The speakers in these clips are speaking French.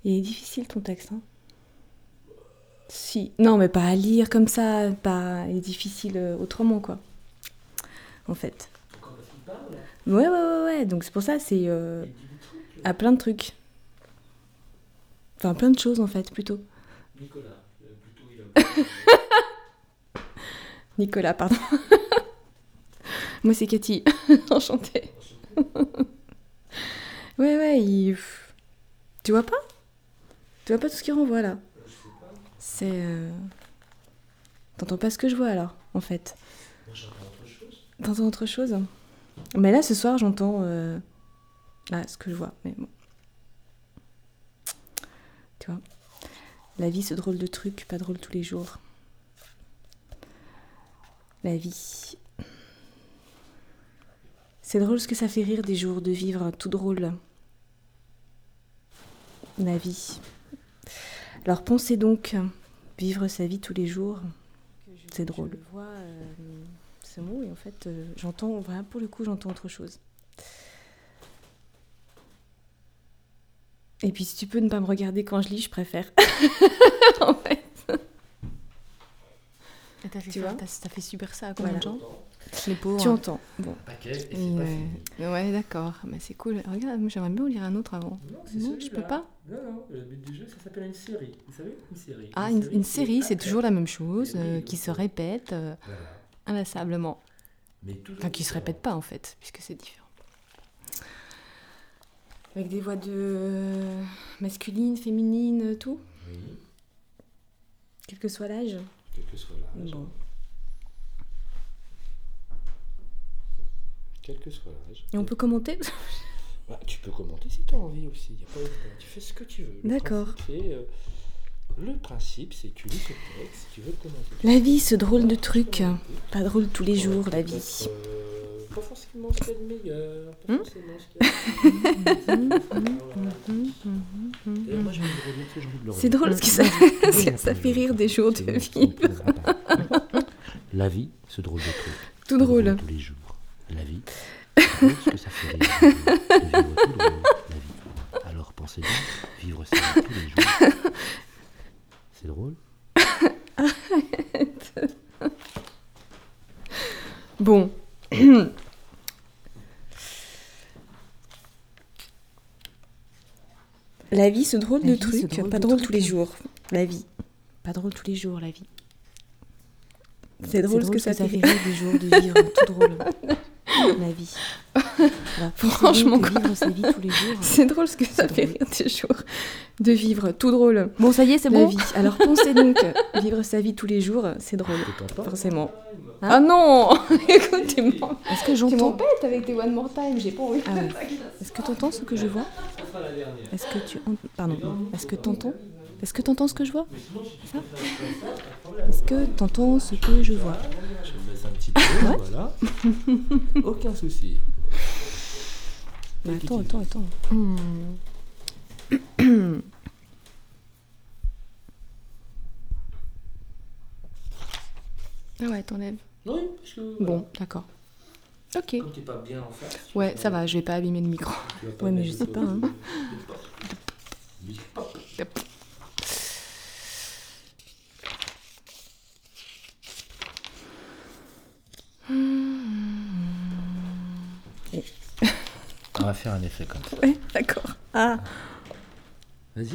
Il est difficile ton texte, hein. Si. Non, mais pas à lire comme ça, pas... Il est difficile autrement, quoi. En fait. Quand il parle, Ouais. Donc c'est pour ça, c'est il dit des trucs. à plein de trucs. Enfin, plein de choses, en fait, plutôt. Nicolas, plutôt il a... Nicolas, pardon. Moi, c'est Cathy. Enchantée. Ouais, tu vois pas? Tu vois pas tout ce qu'il renvoie, là? Je sais pas. C'est... T'entends pas ce que je vois, alors, en fait. Moi j'entends autre chose. T'entends autre chose? Mais là, ce soir, j'entends... Là, ce que je vois, mais bon. Tu vois? La vie, ce drôle de truc, pas drôle tous les jours. La vie... C'est drôle ce que ça fait rire des jours de vivre tout drôle. La vie. Alors pensez donc, vivre sa vie tous les jours, c'est drôle. Je vois ce mot et en fait, j'entends, vraiment pour le coup, j'entends autre chose. Et puis si tu peux ne pas me regarder quand je lis, je préfère. En fait. Tu vois, t'as fait super ça à combien de gens? J'entends. Les pauvres. Tu entends. Bon. Un paquet et c'est pas Ouais. fini. Ouais, d'accord. Mais c'est cool. Regarde, moi, j'aimerais bien en lire un autre avant. Non, c'est Non, celui-là. je peux pas. Non, le but du jeu, ça s'appelle une série. Vous savez, une série. Ah, une série, c'est après. toujours la même chose, Et oui, qui donc, se répète Voilà. inlassablement. Mais toujours Enfin, qui se différent. répète pas en fait, puisque c'est différent. Avec des voix de masculines, féminines, tout, Oui, quel que soit l'âge. quel que soit l'âge. Bon. Quel que soit l'âge. Et on peut commenter? Bah, tu peux commenter si tu as envie aussi. Y a pas de... Tu fais ce que tu veux. D'accord. Le principe, c'est que tu lis ce texte, tu veux commenter. La vie, ce drôle de truc, pas drôle tous les jours, la vie. Peut-être, pas forcément ce qu'il y a de meilleur, pas forcément ce qu'il y a de D'ailleurs, moi j'ai envie de relire, j'ai envie de le C'est relire. drôle ce que ça fait rire des jours de vie. La vie, ce drôle de truc. Tout drôle. Tous les jours. La vie, c'est drôle ce que ça fait rire. De vivre tout drôle, la vie. Alors pensez donc, vivre ça tous les jours. C'est drôle. Bon. La vie, ce drôle de truc, pas drôle tous les jours. La vie. Pas drôle tous les jours, la vie. C'est drôle ce que ça fait rire des jours de vivre tout drôle. La vie. Alors, franchement, quoi. Vivre sa vie tous les jours. C'est drôle ce que ça fait rire des jours de vivre tout drôle. Bon, ça y est, c'est La bon. vie. Alors pensez donc, vivre sa vie tous les jours, c'est drôle. C'est pas Forcément. Hein Ah non. Écoute, Est-ce que tu j'entends m'embêtes avec tes one more time, j'ai pas envie. Ah ouais. Est-ce que t'entends ce que je vois? Ça sera la dernière. Est-ce que tu... Pardon. Est-ce que t'entends? Est-ce que t'entends ce que je vois? Ça? Est-ce que t'entends ce que je vois? Je me laisse un petit peu, voilà. Aucun souci. Mais attends. Ah ouais, t'enlèves. Oui, parce que. Bon, d'accord. Ok. Comme t'es pas bien en face. tu Ouais, vas ça pas- va, je vais pas abîmer le micro. tu vas pas Ouais, mais mettre je sais le- pas, hein. On va faire un effet comme ça. Ouais, d'accord. Ah. Vas-y.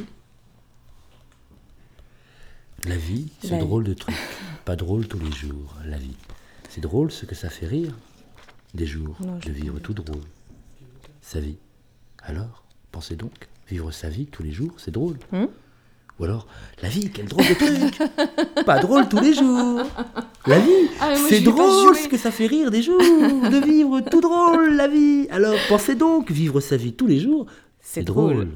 La vie, ce La drôle de truc. Pas drôle tous les jours, la vie. C'est drôle ce que ça fait rire. Des jours, Non, de je- vivre tout drôle. Sa vie. Alors, pensez donc, vivre sa vie tous les jours, c'est drôle. Ou alors, la vie, quel drôle de truc. Pas drôle tous les jours. La vie, Ah, mais moi, c'est je vais pas drôle jouer. ce que ça fait rire des jours. De vivre tout drôle, la vie. Alors, pensez donc, vivre sa vie tous les jours, c'est drôle.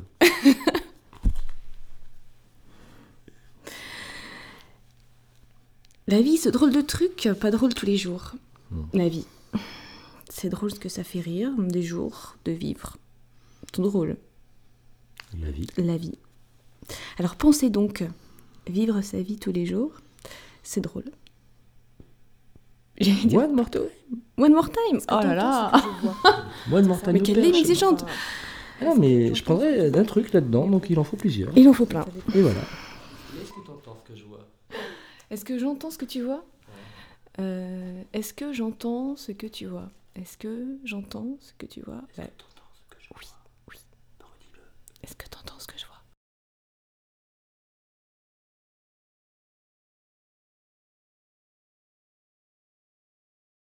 La vie, ce drôle de truc, pas drôle tous les jours. La vie. C'est drôle ce que ça fait rire des jours de vivre. Tout drôle. La vie. La vie. Alors pensez donc, vivre sa vie tous les jours, c'est drôle. J'ai dit One more time. one more time. Oh là là. One more time. Mais quelle ligne exigeante. Ah non, mais je prendrais d'un truc là-dedans, donc il en faut plusieurs. Il en faut plein. Et voilà. Est-ce que tu entends ce que je vois? Est-ce que j'entends ce que tu vois? Est-ce que j'entends ce que tu vois? Est-ce que j'entends ce que tu vois? Oui, oui. Est-ce que t'entends